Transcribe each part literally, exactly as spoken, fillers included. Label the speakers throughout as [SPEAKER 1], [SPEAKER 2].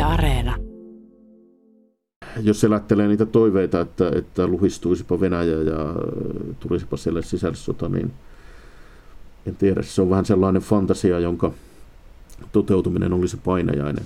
[SPEAKER 1] Areena.
[SPEAKER 2] Jos elättelee niitä toiveita, että, että luhistuisipa Venäjä ja tulisipa siellä sisällissota, niin en tiedä. Se on vähän sellainen fantasia, jonka toteutuminen olisi painajainen.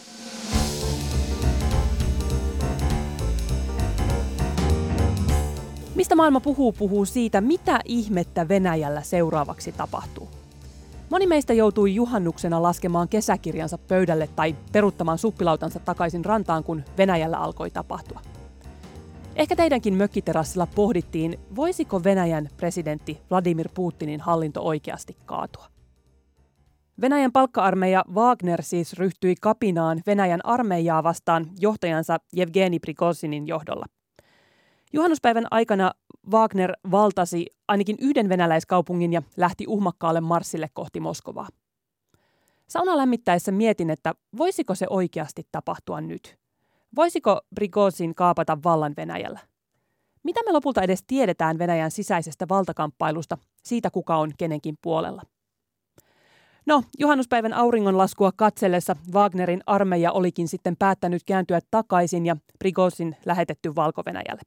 [SPEAKER 3] Mistä maailma puhuu, puhuu siitä, mitä ihmettä Venäjällä seuraavaksi tapahtuu. Moni meistä joutui juhannuksena laskemaan kesäkirjansa pöydälle tai peruttamaan suppilautansa takaisin rantaan, kun Venäjällä alkoi tapahtua. Ehkä teidänkin mökkiterassilla pohdittiin, voisiko Venäjän presidentti Vladimir Putinin hallinto oikeasti kaatua. Venäjän palkka-armeija Wagner siis ryhtyi kapinaan Venäjän armeijaa vastaan johtajansa Jevgeni Prigozhinin johdolla. Juhannuspäivän aikana Wagner valtasi ainakin yhden venäläiskaupungin ja lähti uhmakkaalle marssille kohti Moskovaa. Sauna lämmittäessä mietin, että voisiko se oikeasti tapahtua nyt? Voisiko Prigozhin kaapata vallan Venäjällä? Mitä me lopulta edes tiedetään Venäjän sisäisestä valtakamppailusta, siitä kuka on kenenkin puolella? No, juhannuspäivän auringonlaskua katsellessa Wagnerin armeija olikin sitten päättänyt kääntyä takaisin ja Prigozhin lähetetty Valko-Venäjälle.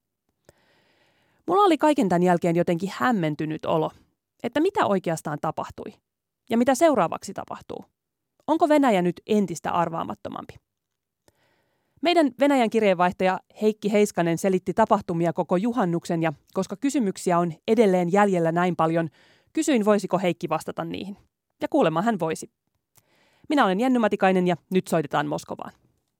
[SPEAKER 3] Mulla oli kaiken tämän jälkeen jotenkin hämmentynyt olo, että mitä oikeastaan tapahtui ja mitä seuraavaksi tapahtuu. Onko Venäjä nyt entistä arvaamattomampi? Meidän Venäjän kirjeenvaihtaja Heikki Heiskanen selitti tapahtumia koko juhannuksen ja koska kysymyksiä on edelleen jäljellä näin paljon, kysyin voisiko Heikki vastata niihin. Ja kuulemma hän voisi. Minä olen Jenny Matikainen ja nyt soitetaan Moskovaan.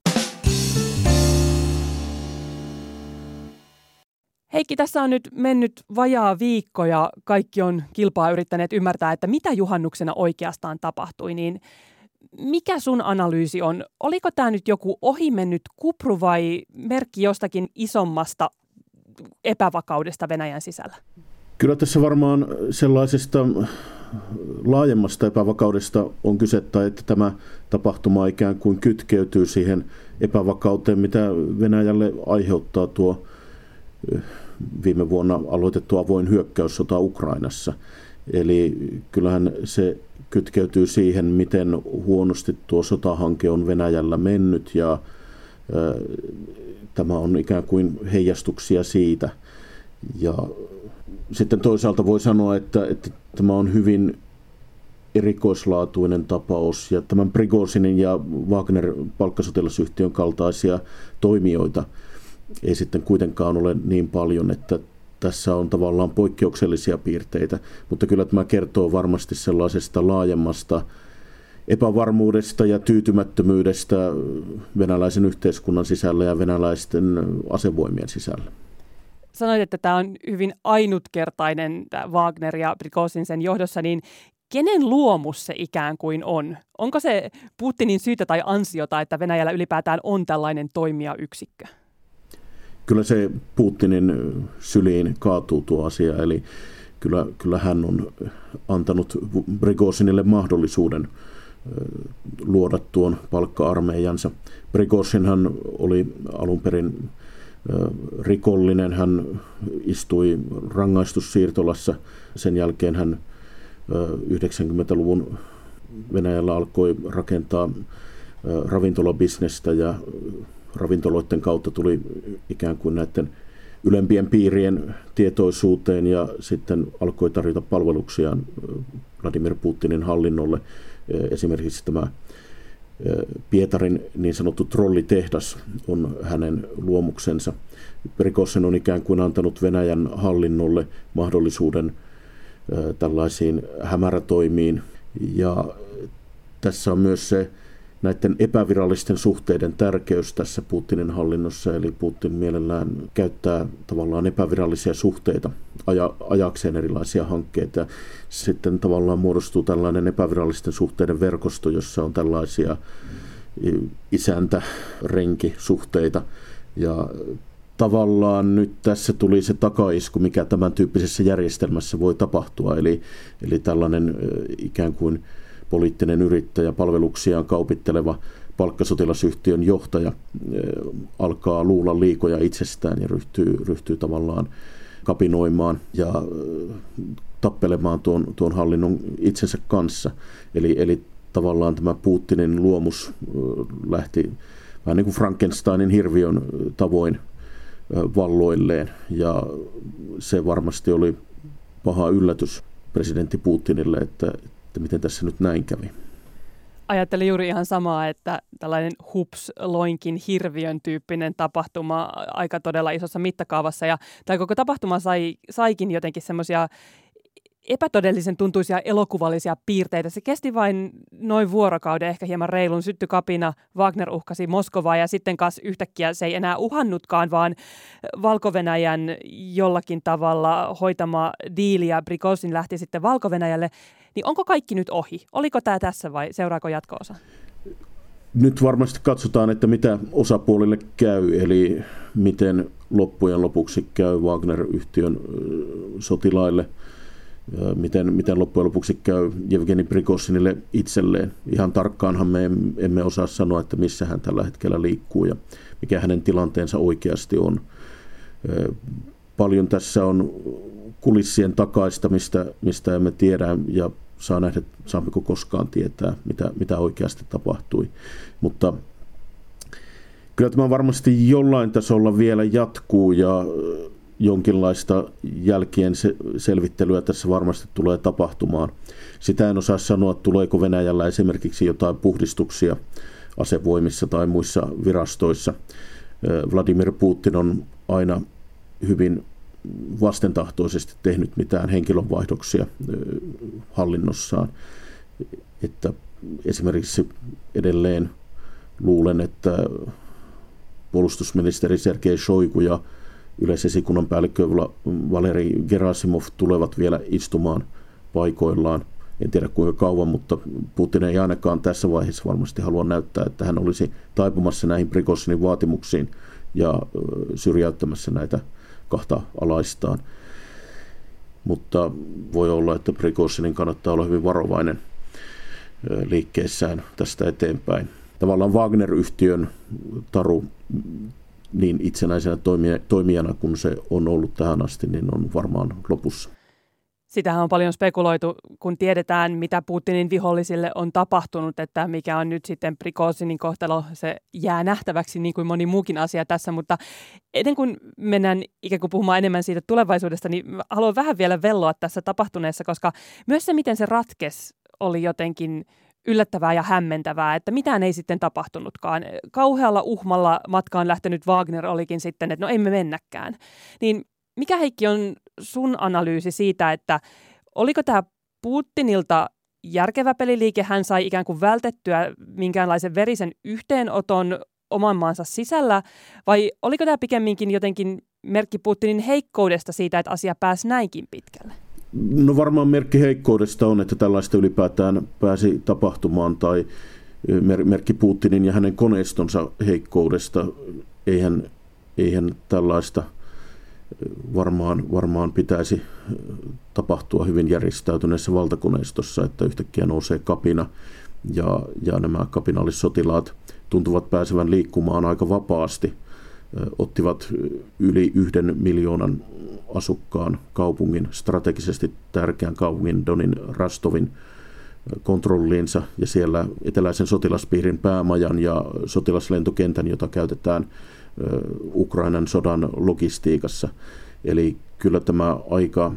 [SPEAKER 3] Heikki, tässä on nyt mennyt vajaa viikko ja kaikki on kilpaa yrittäneet ymmärtää, että mitä juhannuksena oikeastaan tapahtui. Niin mikä sun analyysi on? Oliko tämä nyt joku ohimennyt kupru vai merkki jostakin isommasta epävakaudesta Venäjän sisällä?
[SPEAKER 2] Kyllä tässä varmaan sellaisesta laajemmasta epävakaudesta on kyse, tai että tämä tapahtuma ikään kuin kytkeytyy siihen epävakauteen, mitä Venäjälle aiheuttaa tuo viime vuonna aloitettu avoin hyökkäyssota Ukrainassa. Eli kyllähän se kytkeytyy siihen, miten huonosti tuo sotahanke on Venäjällä mennyt, ja ä, tämä on ikään kuin heijastuksia siitä. Ja sitten toisaalta voi sanoa, että, että tämä on hyvin erikoislaatuinen tapaus, ja tämän Prigozhinin ja Wagner palkkasotilasyhtiön kaltaisia toimijoita ei sitten kuitenkaan ole niin paljon, että tässä on tavallaan poikkeuksellisia piirteitä, mutta kyllä tämä kertoo varmasti sellaisesta laajemmasta epävarmuudesta ja tyytymättömyydestä venäläisen yhteiskunnan sisällä ja venäläisten asevoimien sisällä.
[SPEAKER 3] Sanoit, että tämä on hyvin ainutkertainen tämä Wagner ja Prigozhin sen johdossa, niin kenen luomus se ikään kuin on? Onko se Putinin syytä tai ansiota, että Venäjällä ylipäätään on tällainen toimijayksikkö?
[SPEAKER 2] Kyllä se Putinin syliin kaatuu tuo asia, eli kyllä, kyllä hän on antanut Prigozhinille mahdollisuuden luoda tuon palkka-armeijansa. Prigozhinhan oli alun perin rikollinen, hän istui rangaistussiirtolassa. Sen jälkeen hän yhdeksänkymmentäluvun Venäjällä alkoi rakentaa ravintolabisnestä ja ravintoloiden kautta tuli ikään kuin näiden ylempien piirien tietoisuuteen ja sitten alkoi tarjota palveluksiaan Vladimir Putinin hallinnolle. Esimerkiksi tämä Pietarin niin sanottu trollitehdas on hänen luomuksensa. Prigozhin on ikään kuin antanut Venäjän hallinnolle mahdollisuuden tällaisiin hämärätoimiin. Ja tässä on myös se näiden epävirallisten suhteiden tärkeys tässä Putinin hallinnossa, eli Putin mielellään käyttää tavallaan epävirallisia suhteita aja, ajakseen erilaisia hankkeita. Sitten tavallaan muodostuu tällainen epävirallisten suhteiden verkosto, jossa on tällaisia isäntä-renki-suhteita. Ja tavallaan nyt tässä tuli se takaisku, mikä tämän tyyppisessä järjestelmässä voi tapahtua, eli, eli tällainen ikään kuin poliittinen yrittäjä, palveluksiaan kaupitteleva palkkasotilasyhtiön johtaja alkaa luulla liikoja itsestään ja ryhtyy, ryhtyy tavallaan kapinoimaan ja tappelemaan tuon, tuon hallinnon itsensä kanssa. Eli, eli tavallaan tämä Putinin luomus lähti vähän niin kuin Frankensteinin hirviön tavoin valloilleen. Ja se varmasti oli paha yllätys presidentti Putinille, että, että miten tässä nyt näin kävi.
[SPEAKER 3] Ajattelin juuri ihan samaa, että tällainen hups, loinkin, hirviön tyyppinen tapahtuma aika todella isossa mittakaavassa. Ja tämä koko tapahtuma sai, saikin jotenkin semmoisia epätodellisen tuntuisia elokuvallisia piirteitä. Se kesti vain noin vuorokauden, ehkä hieman reilun. Syttyi kapina, Wagner uhkasi Moskovaa ja sitten kanssa yhtäkkiä se ei enää uhannutkaan, vaan Valko-Venäjän jollakin tavalla hoitama diili ja Prigozhin lähti sitten Valko-Venäjälle. Niin onko kaikki nyt ohi? Oliko tämä tässä vai seuraako jatko-osa?
[SPEAKER 2] Nyt varmasti katsotaan, että mitä osapuolille käy, eli miten loppujen lopuksi käy Wagner-yhtiön sotilaille. Miten, miten loppujen lopuksi käy Jevgeni Prigozhinille itselleen. Ihan tarkkaanhan me emme osaa sanoa, että missä hän tällä hetkellä liikkuu ja mikä hänen tilanteensa oikeasti on. Paljon tässä on kulissien takaista, mistä, mistä emme tiedä ja saa nähdä, saammeko koskaan tietää, mitä, mitä oikeasti tapahtui. Mutta kyllä tämä varmasti jollain tasolla vielä jatkuu ja jonkinlaista jälkien selvittelyä tässä varmasti tulee tapahtumaan. Sitä en osaa sanoa, tuleeko Venäjällä esimerkiksi jotain puhdistuksia asevoimissa tai muissa virastoissa. Vladimir Putin on aina hyvin vastentahtoisesti tehnyt mitään henkilönvaihdoksia hallinnossaan. Että esimerkiksi edelleen luulen, että puolustusministeri Sergei Shoigu ja yleisesikunnan päällikkö Valeri Gerasimov tulevat vielä istumaan paikoillaan. En tiedä kuinka kauan, mutta Putin ei ainakaan tässä vaiheessa varmasti halua näyttää, että hän olisi taipumassa näihin Prigozhinin vaatimuksiin ja syrjäyttämässä näitä kahta alaistaan. Mutta voi olla, että Prigozhinin kannattaa olla hyvin varovainen liikkeessään tästä eteenpäin. Tavallaan Wagner-yhtiön taru niin itsenäisenä toimijana kuin se on ollut tähän asti, niin on varmaan lopussa.
[SPEAKER 3] Sitähän on paljon spekuloitu, kun tiedetään, mitä Putinin vihollisille on tapahtunut, että mikä on nyt sitten Prigozhinin kohtalo. Se jää nähtäväksi niin kuin moni muukin asia tässä, mutta ennen kuin mennään ikään kuin puhumaan enemmän siitä tulevaisuudesta, niin haluan vähän vielä velloa tässä tapahtuneessa, koska myös se, miten se ratkesi, oli jotenkin yllättävää ja hämmentävää, että mitään ei sitten tapahtunutkaan. Kauhealla uhmalla matkaan lähtenyt Wagner olikin sitten, että no emme mennäkään. Niin mikä, Heikki, on sun analyysi siitä, että oliko tämä Putinilta järkevä peliliike, hän sai ikään kuin vältettyä minkäänlaisen verisen yhteenoton oman maansa sisällä, vai oliko tämä pikemminkin jotenkin merkki Putinin heikkoudesta siitä, että asia pääsi näinkin pitkälle?
[SPEAKER 2] No varmaan merkki heikkoudesta on, että tällaista ylipäätään pääsi tapahtumaan, tai merkki Putinin ja hänen koneistonsa heikkoudesta. Eihän, eihän tällaista varmaan, varmaan pitäisi tapahtua hyvin järjestäytyneessä valtakoneistossa, että yhtäkkiä nousee kapina ja, ja nämä kapinallissotilaat tuntuvat pääsevän liikkumaan aika vapaasti. Ottivat yli yhden miljoonan asukkaan kaupungin, strategisesti tärkeän kaupungin Donin Rastovin kontrolliinsa ja siellä eteläisen sotilaspiirin päämajan ja sotilaslentokentän, jota käytetään Ukrainan sodan logistiikassa. Eli kyllä tämä aika,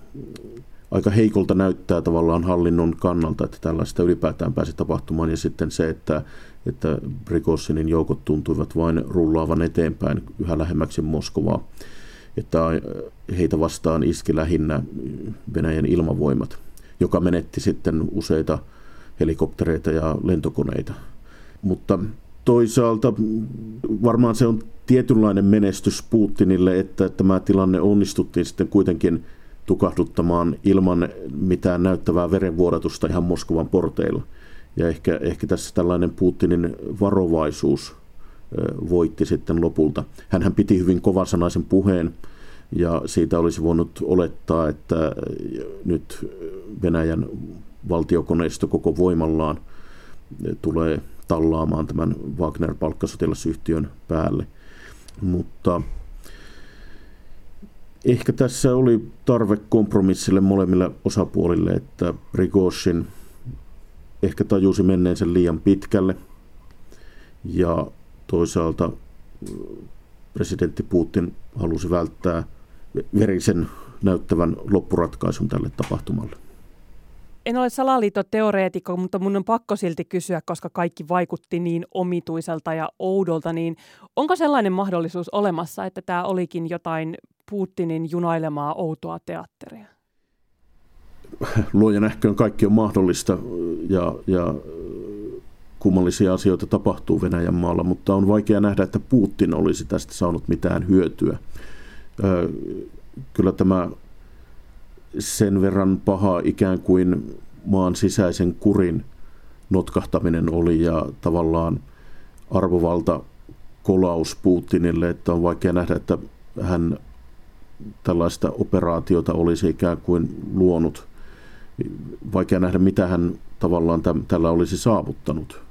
[SPEAKER 2] aika heikolta näyttää tavallaan hallinnon kannalta, että tällaista ylipäätään pääsi tapahtumaan. Ja sitten se, että, että Prigozhinin joukot tuntuivat vain rullaavan eteenpäin yhä lähemmäksi Moskovaa. Että heitä vastaan iski lähinnä Venäjän ilmavoimat, joka menetti sitten useita helikoptereita ja lentokoneita. Mutta toisaalta varmaan se on tietynlainen menestys Putinille, että tämä tilanne onnistuttiin sitten kuitenkin tukahduttamaan ilman mitään näyttävää verenvuodatusta ihan Moskovan porteilla. Ja ehkä, ehkä tässä tällainen Putinin varovaisuus voitti sitten lopulta. Hänhän piti hyvin kovasanaisen puheen ja siitä olisi voinut olettaa, että nyt Venäjän valtiokoneisto koko voimallaan tulee tallaamaan tämän Wagner-palkkasotilasyhtiön päälle. Mutta ehkä tässä oli tarve kompromissille molemmille osapuolille, että Prigozhin ehkä tajusi menneensä liian pitkälle ja toisaalta presidentti Putin halusi välttää verisen näyttävän loppuratkaisun tälle tapahtumalle.
[SPEAKER 3] En ole salaliittoteoreetikko, mutta mun on pakko silti kysyä, koska kaikki vaikutti niin omituiselta ja oudolta, niin onko sellainen mahdollisuus olemassa, että tämä olikin jotain Putinin junailemaa outoa teatteria?
[SPEAKER 2] Luoja nähköön, kaikki on mahdollista ja, ja kummallisia asioita tapahtuu Venäjän maalla, mutta on vaikea nähdä, että Putin olisi tästä saanut mitään hyötyä. Kyllä tämä sen verran paha ikään kuin maan sisäisen kurin notkahtaminen oli ja tavallaan arvovalta kolaus Putinille, että on vaikea nähdä, että hän tällaista operaatiota olisi ikään kuin luonut. Vaikea nähdä, mitä hän tavallaan tällä olisi saavuttanut.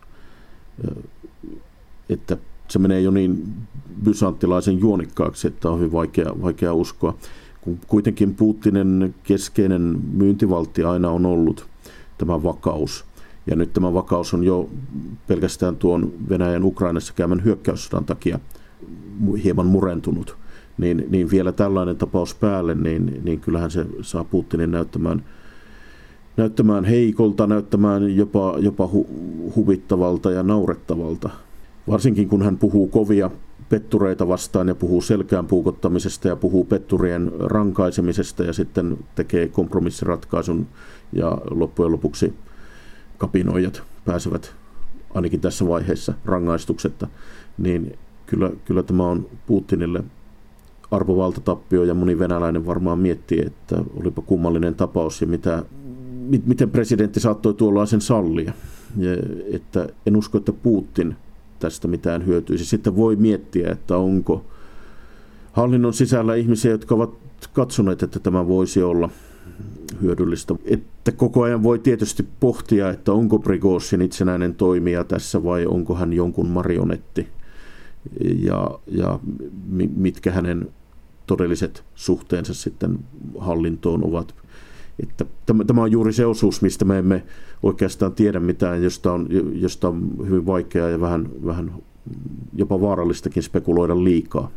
[SPEAKER 2] Että se menee jo niin bysanttilaisen juonikkaaksi, että on hyvin vaikea, vaikea uskoa. Kun kuitenkin Putinin keskeinen myyntivaltti aina on ollut tämä vakaus. Ja nyt tämä vakaus on jo pelkästään tuon Venäjän Ukrainassa käymän hyökkäyssodan takia hieman murentunut. Niin, niin vielä tällainen tapaus päälle, niin, niin kyllähän se saa Putinin näyttämään, näyttämään heikolta, näyttämään jopa, jopa hu, huvittavalta ja naurettavalta. Varsinkin kun hän puhuu kovia pettureita vastaan ja puhuu selkään puukottamisesta ja puhuu petturien rankaisemisesta ja sitten tekee kompromissiratkaisun ja loppujen lopuksi kapinoijat pääsevät ainakin tässä vaiheessa rangaistuksetta, niin kyllä, kyllä tämä on Putinille arvovaltatappio ja moni venäläinen varmaan miettii, että olipa kummallinen tapaus ja mitä, miten presidentti saattoi tuollaisen sallia. Ja, että en usko, että Putin tästä mitään hyötyisi. Sitten voi miettiä, että onko hallinnon sisällä ihmisiä, jotka ovat katsoneet, että tämä voisi olla hyödyllistä. Että koko ajan voi tietysti pohtia, että onko Prigozhin itsenäinen toimija tässä vai onko hän jonkun marionetti ja, ja mitkä hänen todelliset suhteensa sitten hallintoon ovat. Että tämä on juuri se osuus, mistä me emme oikeastaan tiedä mitään, josta on, josta on hyvin vaikeaa ja vähän, vähän jopa vaarallistakin spekuloida liikaa.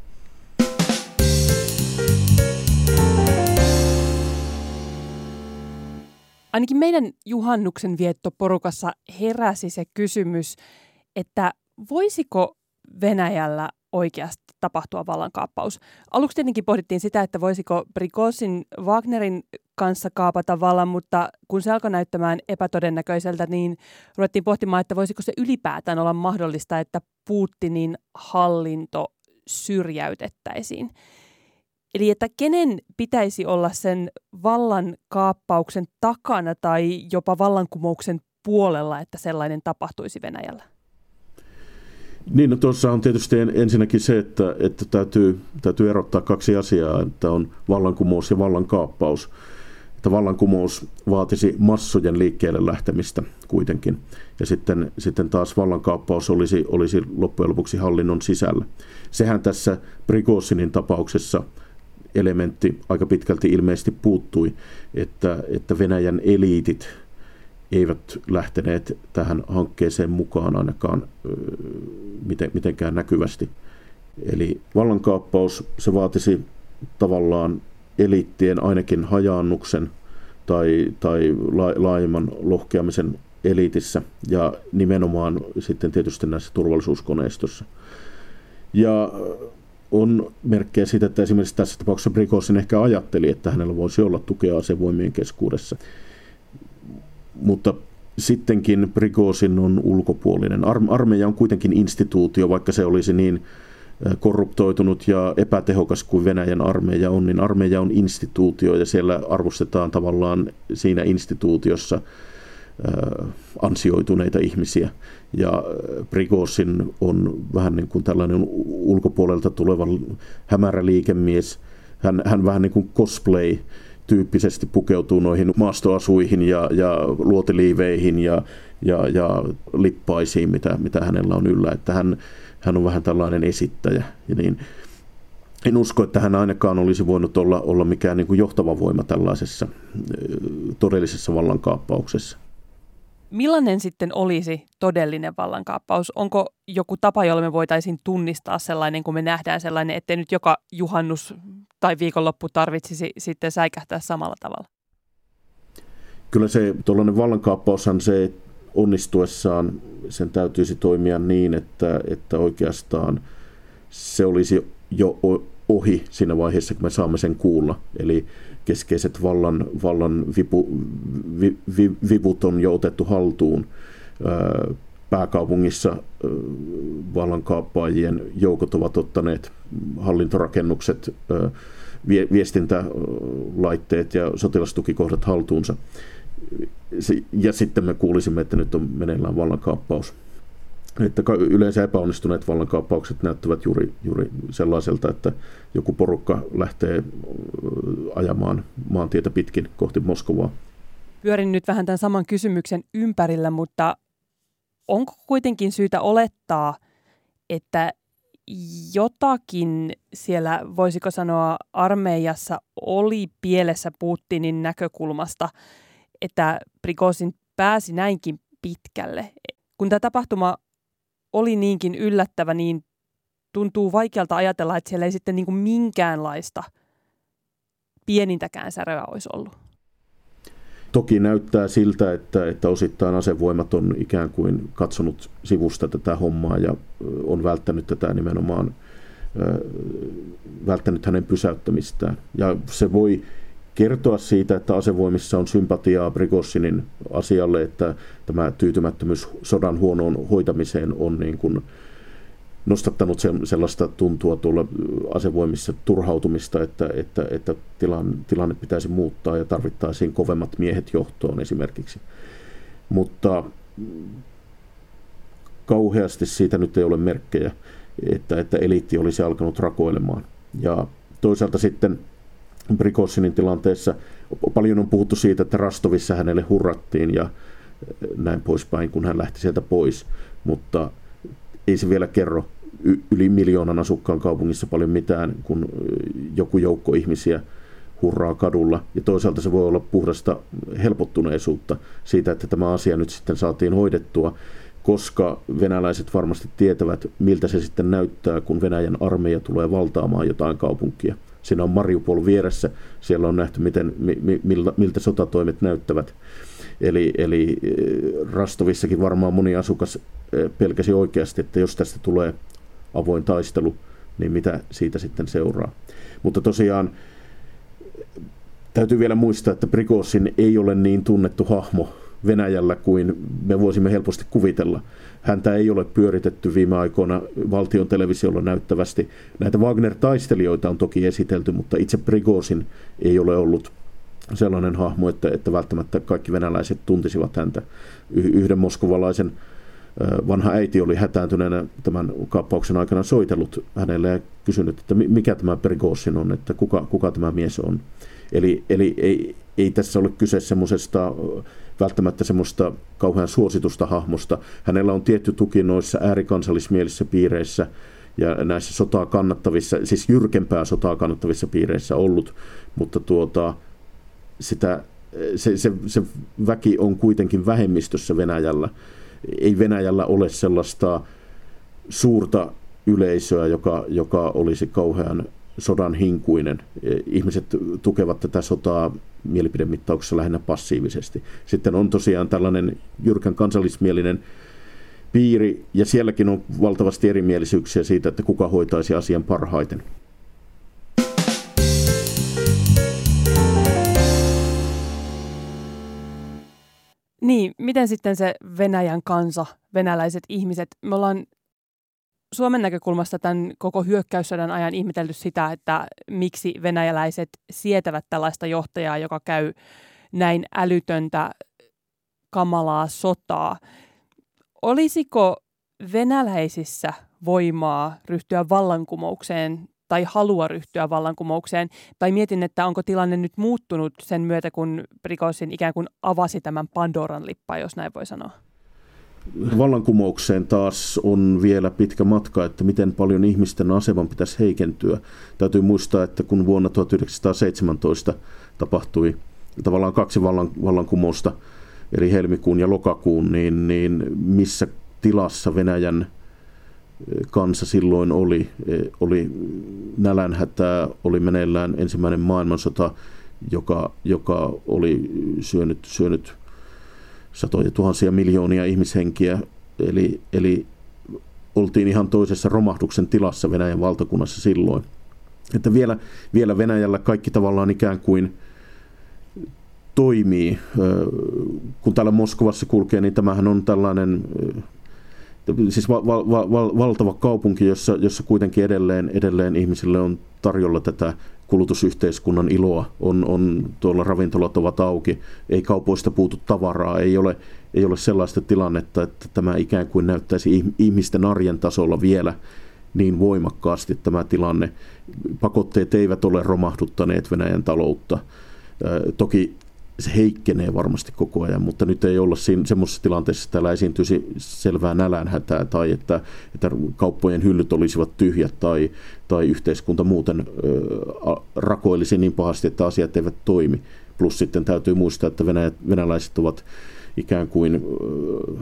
[SPEAKER 3] Ainakin meidän juhannuksen viettoporukassa heräsi se kysymys, että voisiko Venäjällä oikeasti tapahtua vallankaappaus. Aluksi tietenkin pohdittiin sitä, että voisiko Prigozhin Wagnerin kanssa kaapata vallan, mutta kun se alkoi näyttämään epätodennäköiseltä, niin ruvettiin pohtimaan, että voisiko se ylipäätään olla mahdollista, että Putinin hallinto syrjäytettäisiin. Eli että kenen pitäisi olla sen vallankaappauksen takana tai jopa vallankumouksen puolella, että sellainen tapahtuisi Venäjällä?
[SPEAKER 2] Niin, no tuossa on tietysti ensinnäkin se, että, että täytyy, täytyy erottaa kaksi asiaa, että on vallankumous ja vallankaappaus. Että vallankumous vaatisi massojen liikkeelle lähtemistä kuitenkin, ja sitten, sitten taas vallankaappaus olisi, olisi loppujen lopuksi hallinnon sisällä. Sehän tässä Prigozhinin tapauksessa elementti aika pitkälti ilmeisesti puuttui, että, että Venäjän eliitit eivät lähteneet tähän hankkeeseen mukaan ainakaan miten, mitenkään näkyvästi. Eli vallankaappaus, se vaatisi tavallaan eliittien ainakin hajaannuksen tai, tai laajemman lohkeamisen eliitissä ja nimenomaan sitten tietysti näissä turvallisuuskoneistossa. Ja on merkkejä siitä, että esimerkiksi tässä tapauksessa Prigozhin ehkä ajatteli, että hänellä voisi olla tukea asevoimien keskuudessa. Mutta sittenkin Prigozhin on ulkopuolinen. Armeija on kuitenkin instituutio, vaikka se olisi niin korruptoitunut ja epätehokas kuin Venäjän armeija on, niin armeija on instituutio ja siellä arvostetaan tavallaan siinä instituutiossa ansioituneita ihmisiä. Ja Prigozhin on vähän niin kuin tällainen ulkopuolelta tuleva hämärä liikemies. Hän, hän vähän niin kuin cosplay tyyppisesti pukeutuu noihin maastoasuihin ja, ja luotiliiveihin ja, ja, ja lippaisiin, mitä, mitä hänellä on yllä. Että hän, hän on vähän tällainen esittäjä. Ja niin, en usko, että hän ainakaan olisi voinut olla, olla mikään niin kuin johtava voima tällaisessa todellisessa vallankaappauksessa.
[SPEAKER 3] Millainen sitten olisi todellinen vallankaappaus? Onko joku tapa, jolla me voitaisiin tunnistaa sellainen, kun me nähdään sellainen, ettei nyt joka juhannus tai viikonloppu tarvitsisi sitten säikähtää samalla tavalla?
[SPEAKER 2] Kyllä se tuollainen vallankaappaushan se onnistuessaan, sen täytyisi toimia niin, että, että oikeastaan se olisi jo ohi siinä vaiheessa, kun me saamme sen kuulla. Eli keskeiset vallan, vallan vipu, vi, vi, vivut on jo otettu haltuun. Pääkaupungissa vallankaappaajien joukot ovat ottaneet hallintorakennukset, viestintälaitteet ja sotilastukikohdat haltuunsa. Ja sitten me kuulisimme, että nyt on meneillään vallankaappaus. Että yleensä epäonnistuneet vallankaappaukset näyttävät juuri, juuri sellaiselta, että joku porukka lähtee ajamaan maantietä pitkin kohti Moskovaa.
[SPEAKER 3] Pyörin nyt vähän tämän saman kysymyksen ympärillä, mutta onko kuitenkin syytä olettaa, että jotakin siellä, voisiko sanoa, armeijassa oli pielessä Putinin näkökulmasta, että Prigozhin pääsi näinkin pitkälle? Kun tämä tapahtuma oli niinkin yllättävä, niin tuntuu vaikealta ajatella, että siellä ei sitten niin kuin minkäänlaista pienintäkään säröä olisi ollut.
[SPEAKER 2] Toki näyttää siltä, että, että osittain asevoimat on ikään kuin katsonut sivusta tätä hommaa ja on välttänyt tätä nimenomaan, välttänyt hänen pysäyttämistään. Ja se voi kertoa siitä, että asevoimissa on sympatiaa Prigozhinin asialle, että tämä tyytymättömyys sodan huonoon hoitamiseen on niin kuin nostattanut sellaista tuntua tuolla asevoimissa turhautumista, että, että, että tilanne, tilanne pitäisi muuttaa ja tarvittaisiin kovemmat miehet johtoon esimerkiksi. Mutta kauheasti siitä nyt ei ole merkkejä, että, että eliitti olisi alkanut rakoilemaan. Ja toisaalta sitten Prigozhinin tilanteessa paljon on puhuttu siitä, että Rastovissa hänelle hurrattiin ja näin poispäin, kun hän lähti sieltä pois, mutta ei se vielä kerro yli miljoonan asukkaan kaupungissa paljon mitään, kun joku joukko ihmisiä hurraa kadulla. Ja toisaalta se voi olla puhdasta helpottuneisuutta siitä, että tämä asia nyt sitten saatiin hoidettua, koska venäläiset varmasti tietävät, miltä se sitten näyttää, kun Venäjän armeija tulee valtaamaan jotain kaupunkia. Siinä on Mariupol vieressä, siellä on nähty, miten, miltä, miltä sotatoimet näyttävät. Eli, eli Rastovissakin varmaan moni asukas pelkäsi oikeasti, että jos tästä tulee avoin taistelu, niin mitä siitä sitten seuraa. Mutta tosiaan täytyy vielä muistaa, että Prigozhin ei ole niin tunnettu hahmo Venäjällä kuin me voisimme helposti kuvitella. Häntä ei ole pyöritetty viime aikoina valtion televisiolla näyttävästi. Näitä Wagner-taistelijoita on toki esitelty, mutta itse Prigozhin ei ole ollut sellainen hahmo, että, että välttämättä kaikki venäläiset tuntisivat häntä. Yhden moskovalaisen vanha äiti oli hätääntyneenä tämän kaappauksen aikana soitellut hänelle ja kysynyt, että mikä tämä Prigozhin on, että kuka, kuka tämä mies on. Eli, eli ei, ei tässä ole kyse semmoisesta, välttämättä semmoista kauhean suositusta hahmosta. Hänellä on tietty tuki noissa äärikansallismielisissä piireissä ja näissä sotaa kannattavissa, siis jyrkempää sotaa kannattavissa piireissä ollut, mutta tuota, sitä, se, se, se väki on kuitenkin vähemmistössä Venäjällä. Ei Venäjällä ole sellaista suurta yleisöä, joka, joka olisi kauhean sodan hinkuinen. Ihmiset tukevat tätä sotaa mielipidemittauksessa lähinnä passiivisesti. Sitten on tosiaan tällainen jyrkän kansallismielinen piiri, ja sielläkin on valtavasti erimielisyyksiä siitä, että kuka hoitaisi asian parhaiten.
[SPEAKER 3] Niin, miten sitten se Venäjän kansa, venäläiset ihmiset, me ollaan Suomen näkökulmasta tämän koko hyökkäyssodan ajan ihmetelty sitä, että miksi venäläiset sietävät tällaista johtajaa, joka käy näin älytöntä, kamalaa sotaa. Olisiko venäläisissä voimaa ryhtyä vallankumoukseen tai halua ryhtyä vallankumoukseen? Tai mietin, että onko tilanne nyt muuttunut sen myötä, kun Prigozhin ikään kuin avasi tämän Pandoran lippaan, jos näin voi sanoa?
[SPEAKER 2] Vallankumoukseen taas on vielä pitkä matka, että miten paljon ihmisten aseman pitäisi heikentyä. Täytyy muistaa, että kun vuonna tuhatyhdeksänsataaseitsemäntoista tapahtui tavallaan kaksi vallan, vallankumousta eli helmikuun ja lokakuun, niin, niin missä tilassa Venäjän kansa silloin oli. Oli nälänhätää, oli meneillään ensimmäinen maailmansota, joka, joka oli syönyt, syönyt satoja tuhansia miljoonia ihmishenkiä. Eli, eli oltiin ihan toisessa romahduksen tilassa Venäjän valtakunnassa silloin. Että vielä, vielä Venäjällä kaikki tavallaan ikään kuin toimii. Kun täällä Moskovassa kulkee, niin tämähän on tällainen siis val, val, val, valtava kaupunki, jossa, jossa kuitenkin edelleen, edelleen ihmisille on tarjolla tätä kulutusyhteiskunnan iloa. On, on, tuolla ravintolat ovat auki, ei kaupoista puutu tavaraa, ei ole, ei ole sellaista tilannetta, että tämä ikään kuin näyttäisi ihmisten arjen tasolla vielä niin voimakkaasti tämä tilanne. Pakotteet eivät ole romahduttaneet Venäjän taloutta. Toki se heikkenee varmasti koko ajan, mutta nyt ei olla siinä semmoisessa tilanteessa, että täällä esiintyisi selvää nälänhätää tai että, että kauppojen hyllyt olisivat tyhjät tai, tai yhteiskunta muuten ö, rakoilisi niin pahasti, että asiat eivät toimi. Plus sitten täytyy muistaa, että venäjät, venäläiset ovat ikään kuin ö,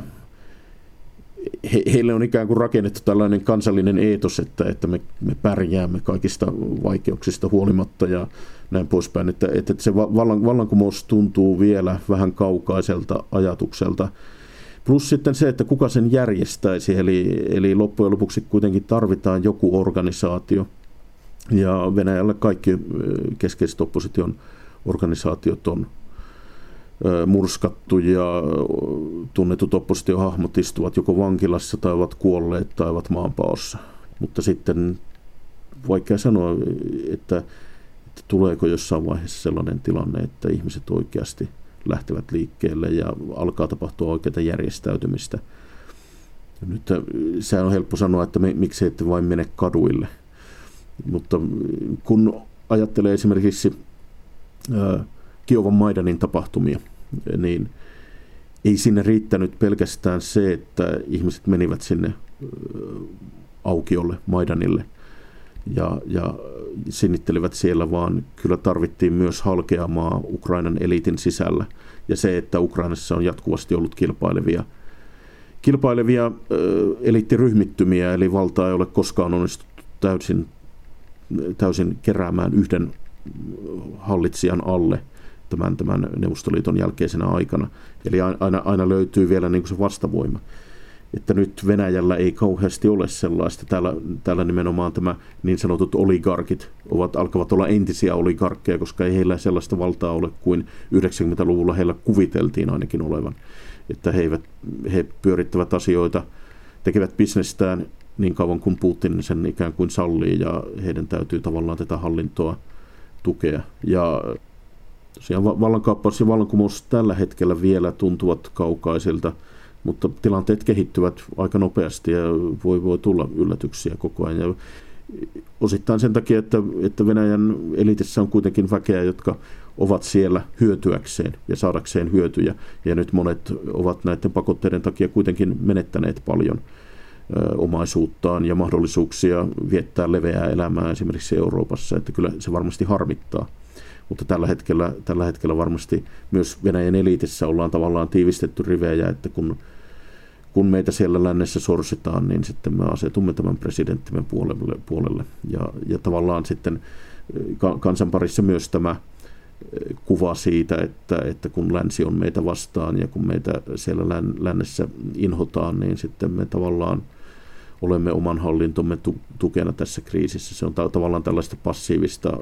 [SPEAKER 2] He, heille on ikään kuin rakennettu tällainen kansallinen eetos, että, että me, me pärjäämme kaikista vaikeuksista huolimatta ja näin poispäin. Että, että se vallan, vallankumous tuntuu vielä vähän kaukaiselta ajatukselta. Plus sitten se, että kuka sen järjestäisi. Eli, eli loppujen lopuksi kuitenkin tarvitaan joku organisaatio. Ja Venäjällä kaikki keskeiset opposition organisaatiot on murskattu ja tunnetut oppositiohahmot istuvat joko vankilassa tai ovat kuolleet tai ovat maanpaossa. Mutta sitten vaikea sanoa, että, että tuleeko jossain vaiheessa sellainen tilanne, että ihmiset oikeasti lähtevät liikkeelle ja alkaa tapahtua oikeaa järjestäytymistä. Nyt sehän on helppo sanoa, että me, miksi ette vain mene kaduille. Mutta kun ajattelee esimerkiksi ää, Kiovan Maidanin tapahtumia, niin ei sinne riittänyt pelkästään se, että ihmiset menivät sinne aukiolle Maidanille ja, ja sinnittelivät siellä, vaan kyllä tarvittiin myös halkeamaa Ukrainan eliitin sisällä. Ja se, että Ukrainassa on jatkuvasti ollut kilpailevia, kilpailevia eliittiryhmittymiä, eli valtaa ei ole koskaan onnistuttu täysin, täysin keräämään yhden hallitsijan alle tämän, tämän Neuvostoliiton jälkeisenä aikana. Eli aina, aina löytyy vielä niin kuin se vastavoima. Että nyt Venäjällä ei kauheasti ole sellaista. Täällä, täällä nimenomaan tämä niin sanotut oligarkit ovat, alkavat olla entisiä oligarkkeja, koska ei heillä sellaista valtaa ole kuin yhdeksänkymmentäluvulla heillä kuviteltiin ainakin olevan. Että he, eivät, he pyörittävät asioita, tekevät bisnestään niin kauan kuin Putin sen ikään kuin sallii ja heidän täytyy tavallaan tätä hallintoa tukea. Ja tosiaan vallankaappaus ja vallankumous tällä hetkellä vielä tuntuvat kaukaisilta, mutta tilanteet kehittyvät aika nopeasti ja voi, voi tulla yllätyksiä koko ajan. Ja osittain sen takia, että, että Venäjän elitissä on kuitenkin väkeä, jotka ovat siellä hyötyäkseen ja saadakseen hyötyjä. Ja nyt monet ovat näiden pakotteiden takia kuitenkin menettäneet paljon ö, omaisuuttaan ja mahdollisuuksia viettää leveää elämää esimerkiksi Euroopassa. Että kyllä se varmasti harmittaa. Mutta tällä hetkellä, tällä hetkellä varmasti myös Venäjän eliitissä ollaan tavallaan tiivistetty rivejä, että kun, kun meitä siellä lännessä sorsitaan, niin sitten me asetumme tämän presidenttimme puolelle. puolelle. Ja, ja tavallaan sitten kansan parissa myös tämä kuva siitä, että, että kun länsi on meitä vastaan ja kun meitä siellä lännessä inhotaan, niin sitten me tavallaan olemme oman hallintomme tukena tässä kriisissä. Se on tavallaan tällaista passiivista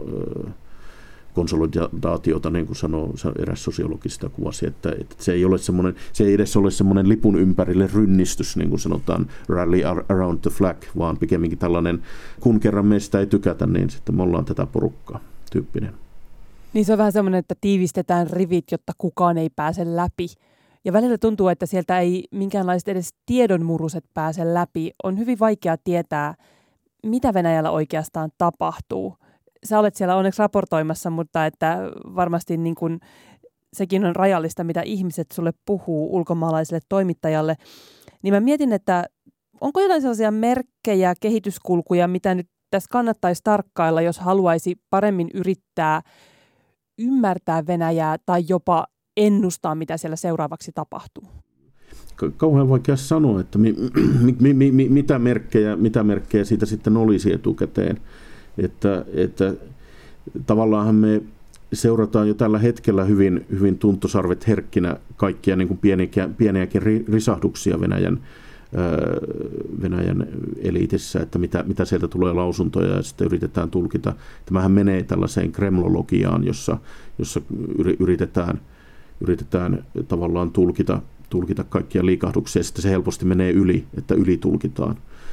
[SPEAKER 2] konsolidaatiota, niin kuin sanoo eräs sosiologista kuvasi, että, että se ei ole semmoinen, se ei edes ole semmoinen lipun ympärille rynnistys, niin kuin sanotaan rally around the flag, vaan pikemminkin tällainen, kun kerran meistä ei tykätä, niin sitten me ollaan tätä porukkaa tyyppinen.
[SPEAKER 3] Niin se on vähän semmoinen, että tiivistetään rivit, jotta kukaan ei pääse läpi. Ja välillä tuntuu, että sieltä ei minkäänlaiset edes tiedonmuruset pääse läpi. On hyvin vaikea tietää, mitä Venäjällä oikeastaan tapahtuu. Sä olet siellä onneksi raportoimassa, mutta että varmasti niin kuin sekin on rajallista, mitä ihmiset sulle puhuu ulkomaalaiselle toimittajalle. Niin mä mietin, että onko jotain sellaisia merkkejä, kehityskulkuja, mitä nyt tässä kannattaisi tarkkailla, jos haluaisi paremmin yrittää ymmärtää Venäjää tai jopa ennustaa, mitä siellä seuraavaksi tapahtuu?
[SPEAKER 2] Kauhean vaikea sanoa, että mi, mi, mi, mi, mitä, merkkejä, mitä merkkejä siitä sitten olisi etukäteen. Että, että tavallaanhan me seurataan jo tällä hetkellä hyvin, hyvin tuntosarvet herkkinä kaikkia niin kuin pieniäkin, pieniäkin risahduksia Venäjän, Venäjän eliitissä, että mitä, mitä sieltä tulee lausuntoja ja sitten yritetään tulkita. Tämähän menee tällaiseen kremlologiaan, jossa, jossa yritetään, yritetään tavallaan tulkita, tulkita kaikkia liikahduksia ja sitten se helposti menee yli, että ylitulkitaan.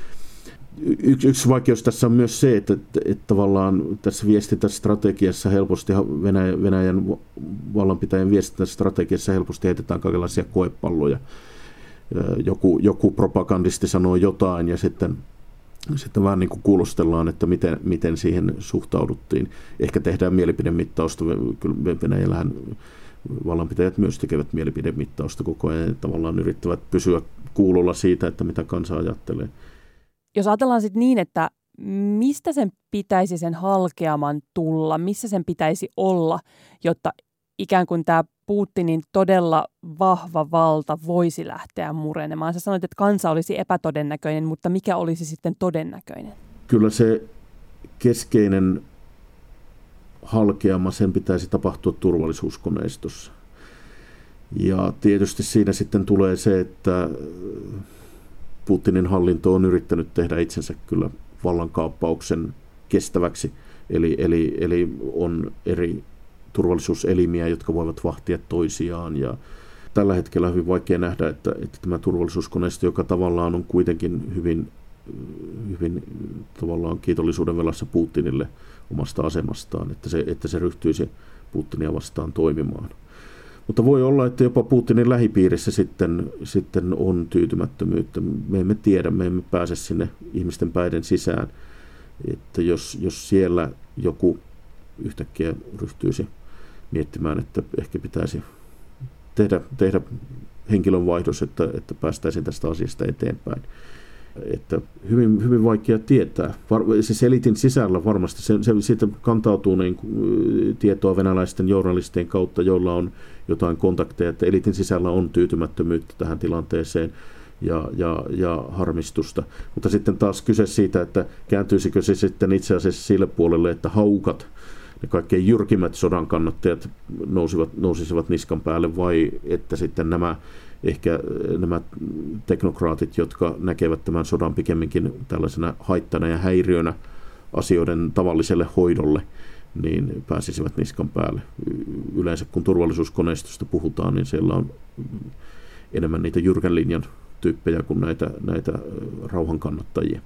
[SPEAKER 2] Yksi, yksi vaikeus tässä on myös se, että, että, että tavallaan tässä viestintästrategiassa helposti Venäjän, Venäjän vallanpitäjän viestintästrategiassa helposti heitetään kaikenlaisia koepalloja. Joku, joku propagandisti sanoo jotain ja sitten, sitten vähän niin kuin kuulostellaan, että miten, miten siihen suhtauduttiin. Ehkä tehdään mielipidemittausta. Kyllä Venäjällähän vallanpitäjät myös tekevät mielipidemittausta koko ajan ja tavallaan yrittävät pysyä kuulolla siitä, että mitä kansa ajattelee.
[SPEAKER 3] Jos ajatellaan sitten niin, että mistä sen pitäisi sen halkeaman tulla, missä sen pitäisi olla, jotta ikään kuin tämä Putinin todella vahva valta voisi lähteä murenemaan. Sä sanoit, että kansa olisi epätodennäköinen, mutta mikä olisi sitten todennäköinen?
[SPEAKER 2] Kyllä se keskeinen halkeama, sen pitäisi tapahtua turvallisuuskoneistossa. Ja tietysti siinä sitten tulee se, että Putinin hallinto on yrittänyt tehdä itsensä kyllä vallankaappauksen kestäväksi. Eli, eli, eli on eri turvallisuuselimiä, jotka voivat vahtia toisiaan. Ja tällä hetkellä on hyvin vaikea nähdä, että, että tämä turvallisuuskoneisto, joka tavallaan on kuitenkin hyvin, hyvin tavallaan kiitollisuuden velassa Putinille omasta asemastaan, että se, että se ryhtyisi Putinia vastaan toimimaan. Mutta voi olla, että jopa Putinin lähipiirissä sitten, sitten on tyytymättömyyttä. Me emme tiedä, me emme pääse sinne ihmisten päiden sisään. Että jos, jos siellä joku yhtäkkiä ryhtyisi miettimään, että ehkä pitäisi tehdä, tehdä henkilönvaihdos, että, että päästäisiin tästä asiasta eteenpäin. Että hyvin, hyvin vaikea tietää. Siis eliitin sisällä varmasti se, se, siitä kantautuu niin, tietoa venäläisten journalistien kautta, joilla on jotain kontakteja, että eliitin sisällä on tyytymättömyyttä tähän tilanteeseen ja, ja, ja harmistusta. Mutta sitten taas kyse siitä, että kääntyisikö se sitten itse asiassa sille puolelle, että haukat, ne kaikkein jyrkimmät sodan kannattajat nousivat, nousisivat niskan päälle, vai että sitten nämä ehkä nämä teknokraatit, jotka näkevät tämän sodan pikemminkin tällaisena haittana ja häiriönä asioiden tavalliselle hoidolle, niin pääsisivät niskan päälle. Yleensä kun turvallisuuskoneistosta puhutaan, niin siellä on enemmän niitä jyrkän linjan tyyppejä kuin näitä, näitä rauhan kannattajia.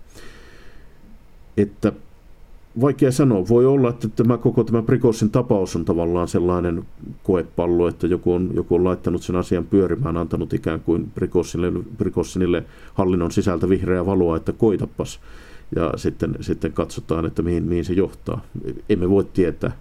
[SPEAKER 2] Että vaikea sanoa. Voi olla, että tämä koko tämä Prigozhin tapaus on tavallaan sellainen koepallo, että joku on, joku on laittanut sen asian pyörimään, antanut ikään kuin Prigozhinille, Prigozhinille hallinnon sisältä vihreää valoa, että koitapas. Ja sitten, sitten katsotaan, että mihin, mihin se johtaa. Emme voi tietää.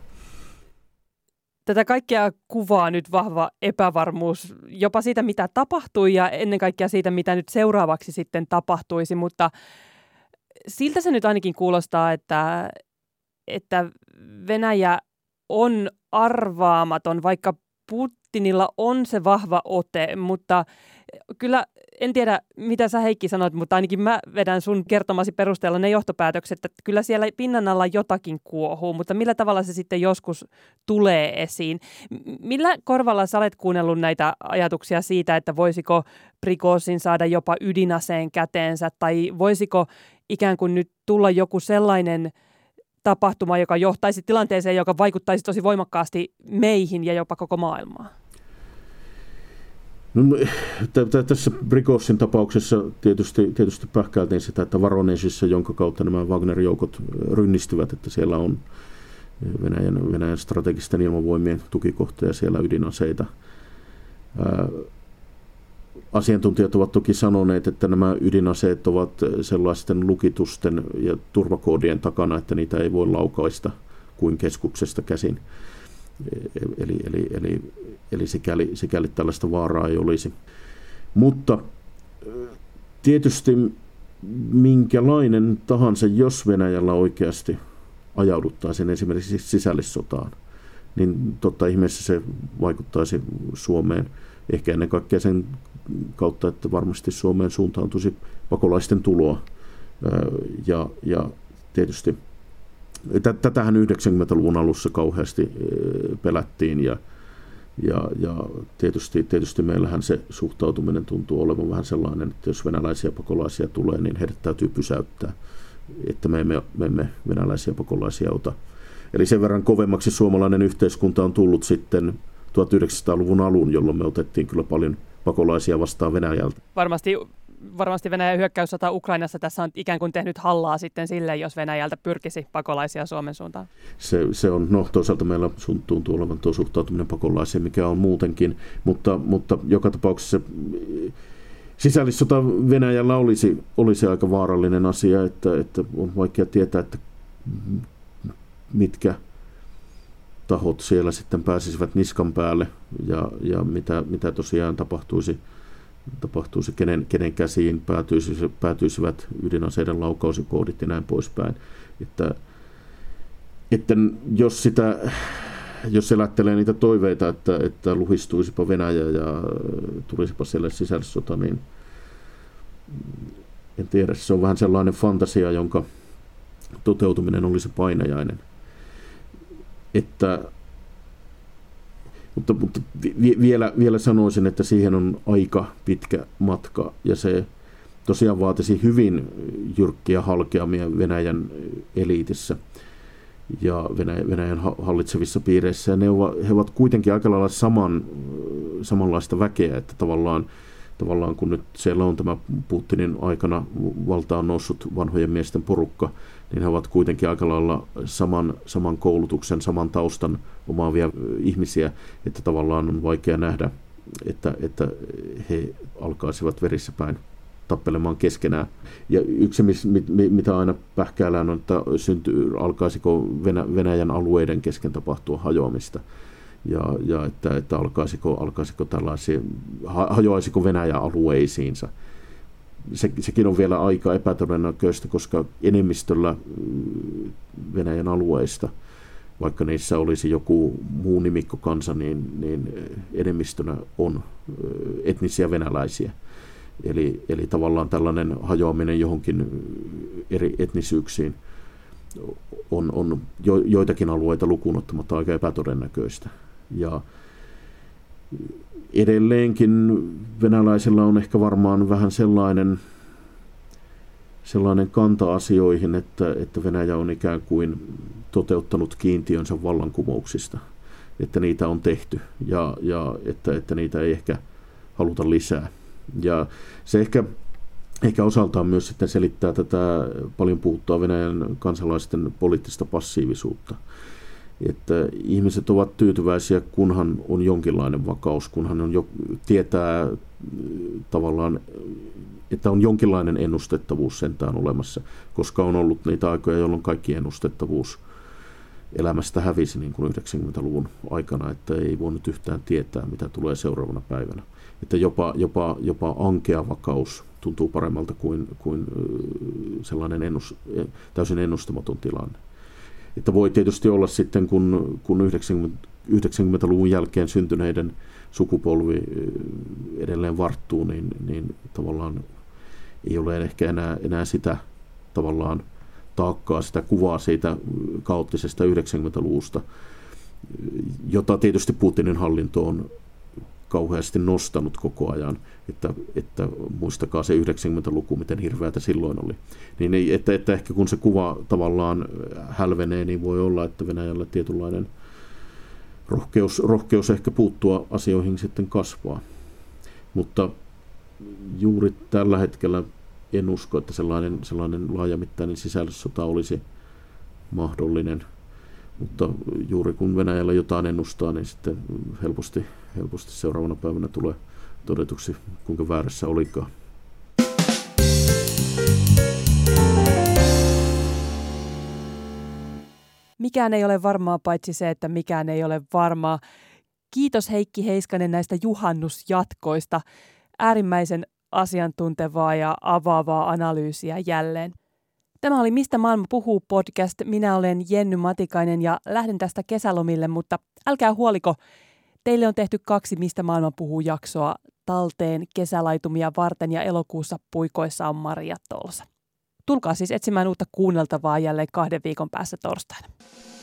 [SPEAKER 3] Tätä kaikkea kuvaa nyt vahva epävarmuus jopa siitä, mitä tapahtui ja ennen kaikkea siitä, mitä nyt seuraavaksi sitten tapahtuisi, mutta siltä se nyt ainakin kuulostaa, että, että Venäjä on arvaamaton, vaikka Putinilla on se vahva ote, mutta kyllä en tiedä, mitä sä Heikki sanoit, mutta ainakin mä vedän sun kertomasi perusteella ne johtopäätökset, että kyllä siellä pinnan alla jotakin kuohuu, mutta millä tavalla se sitten joskus tulee esiin? Millä korvalla sä olet kuunnellut näitä ajatuksia siitä, että voisiko Prigozhin saada jopa ydinaseen käteensä, tai voisiko ikään kuin nyt tulla joku sellainen tapahtuma, joka johtaisi tilanteeseen, joka vaikuttaisi tosi voimakkaasti meihin ja jopa koko maailmaan?
[SPEAKER 2] No, tässä Prigozhin tapauksessa tietysti, tietysti pähkäiltiin sitä, että Voronezhissa, jonka kautta nämä Wagner-joukot rynnistivät, että siellä on Venäjän, Venäjän strategisten ilmavoimien tukikohtia, siellä ydinaseita. Ää, asiantuntijat ovat toki sanoneet, että nämä ydinaseet ovat sellaisten lukitusten ja turvakoodien takana, että niitä ei voi laukaista kuin keskuksesta käsin. Eli, eli, eli, eli sikäli, sikäli tällaista vaaraa ei olisi. Mutta tietysti minkälainen tahansa, jos Venäjällä oikeasti ajauduttaisiin esimerkiksi sisällissotaan, niin totta ihmeessä se vaikuttaisi Suomeen. Ehkä ennen kaikkea sen kautta, että varmasti Suomeen suuntautuisi pakolaisten tuloa. Ja, ja tietysti tätähän yhdeksänkymmentäluvun alussa kauheasti pelättiin ja, ja, ja tietysti, tietysti meillähän se suhtautuminen tuntuu olevan vähän sellainen, että jos venäläisiä pakolaisia tulee, niin heidät täytyy pysäyttää, että me emme, me emme venäläisiä pakolaisia ota. Eli sen verran kovemmaksi suomalainen yhteiskunta on tullut sitten tuhatyhdeksänsataaluvun alun, jolloin me otettiin kyllä paljon pakolaisia vastaan Venäjältä.
[SPEAKER 3] Varmasti, varmasti Venäjän hyökkäyssota Ukrainassa tässä on ikään kuin tehnyt hallaa sitten sille, jos Venäjältä pyrkisi pakolaisia Suomen suuntaan.
[SPEAKER 2] Se, se on, no toisaalta meillä tuntuu olevan tuo suhtautuminen pakolaisiin, mikä on muutenkin, mutta, mutta joka tapauksessa sisällissota Venäjällä olisi, olisi aika vaarallinen asia, että, että on vaikea tietää, että mitkä tahot siellä sitten pääsisivät niskan päälle ja, ja mitä, mitä tosiaan tapahtuisi, tapahtuisi kenen, kenen käsiin päätyisi, päätyisivät ydinaseiden laukausikoodit ja näin poispäin. Että, että jos, sitä, jos elättelee niitä toiveita, että, että luhistuisipa Venäjä ja tulisipa siellä sisällissota, niin en tiedä, se on vähän sellainen fantasia, jonka toteutuminen olisi painajainen. Että, mutta mutta vielä, vielä sanoisin, että siihen on aika pitkä matka ja se tosiaan vaatisi hyvin jyrkkiä halkeamia Venäjän eliitissä ja Venäjän hallitsevissa piireissä. Ja ne ovat, he ovat kuitenkin aika lailla saman, samanlaista väkeä, että tavallaan, tavallaan kun nyt siellä on tämä Putinin aikana valtaan noussut vanhojen miesten porukka, niin he ovat kuitenkin aika lailla saman, saman koulutuksen, saman taustan omaavia ihmisiä, että tavallaan on vaikea nähdä, että, että he alkaisivat verissä päin tappelemaan keskenään. Ja yksi, mitä aina pähkäillään, on, että syntyy, alkaisiko Venäjän alueiden kesken tapahtua hajoamista. Ja, ja että, että alkaisiko, alkaisiko tällaisia, hajoaisiko Venäjä alueisiinsa. Se, sekin on vielä aika epätodennäköistä, koska enemmistöllä Venäjän alueista, vaikka niissä olisi joku muu nimikkokansa, niin, niin enemmistönä on etnisiä venäläisiä. Eli, eli tavallaan tällainen hajoaminen johonkin eri etnisyyksiin on, on jo, joitakin alueita lukuun ottamatta aika epätodennäköistä. Ja edelleenkin venäläisillä on ehkä varmaan vähän sellainen, sellainen kanta asioihin, että, että Venäjä on ikään kuin toteuttanut kiintiönsä vallankumouksista, että niitä on tehty ja, ja että, että niitä ei ehkä haluta lisää. Ja se ehkä, ehkä osaltaan myös sitten selittää tätä paljon puhuttua Venäjän kansalaisten poliittista passiivisuutta. Että ihmiset ovat tyytyväisiä, kunhan on jonkinlainen vakaus, kunhan on jo, tietää tavallaan, että on jonkinlainen ennustettavuus sentään olemassa, koska on ollut niitä aikoja, jolloin kaikki ennustettavuus elämästä hävisi niin kuin yhdeksänkymmentäluvun aikana, että ei voinut yhtään tietää, mitä tulee seuraavana päivänä. Että jopa, jopa, jopa ankea vakaus tuntuu paremmalta kuin, kuin sellainen ennus, täysin ennustamaton tilanne. Että voi tietysti olla sitten, kun, kun yhdeksänkymmentäluvun jälkeen syntyneiden sukupolvi edelleen varttuu, niin, niin tavallaan ei ole ehkä enää, enää sitä tavallaan taakkaa, sitä kuvaa siitä kaoottisesta yhdeksänkymmentäluvusta, jota tietysti Putinin hallinto on kauheasti nostanut koko ajan, että, että muistakaa se yhdeksänkymmentäluku, miten hirveätä silloin oli. Niin, että, että ehkä kun se kuva tavallaan hälvenee, niin voi olla, että Venäjällä tietynlainen rohkeus, rohkeus ehkä puuttua asioihin sitten kasvaa. Mutta juuri tällä hetkellä en usko, että sellainen, sellainen laajamittainen sisällissota olisi mahdollinen. Mutta juuri kun Venäjällä jotain ennustaa, niin sitten helposti, helposti seuraavana päivänä tulee todetuksi, kuinka väärässä olikaan.
[SPEAKER 3] Mikään ei ole varmaa, paitsi se, että mikään ei ole varmaa. Kiitos Heikki Heiskanen näistä juhannusjatkoista. Äärimmäisen asiantuntevaa ja avaavaa analyysiä jälleen. Tämä oli Mistä maailma puhuu podcast. Minä olen Jenny Matikainen ja lähden tästä kesälomille, mutta älkää huoliko. Teille on tehty kaksi Mistä maailma puhuu jaksoa talteen kesälaitumia varten ja elokuussa puikoissa on Maria Tolsa. Tulkaa siis etsimään uutta kuunneltavaa jälleen kahden viikon päässä torstaina.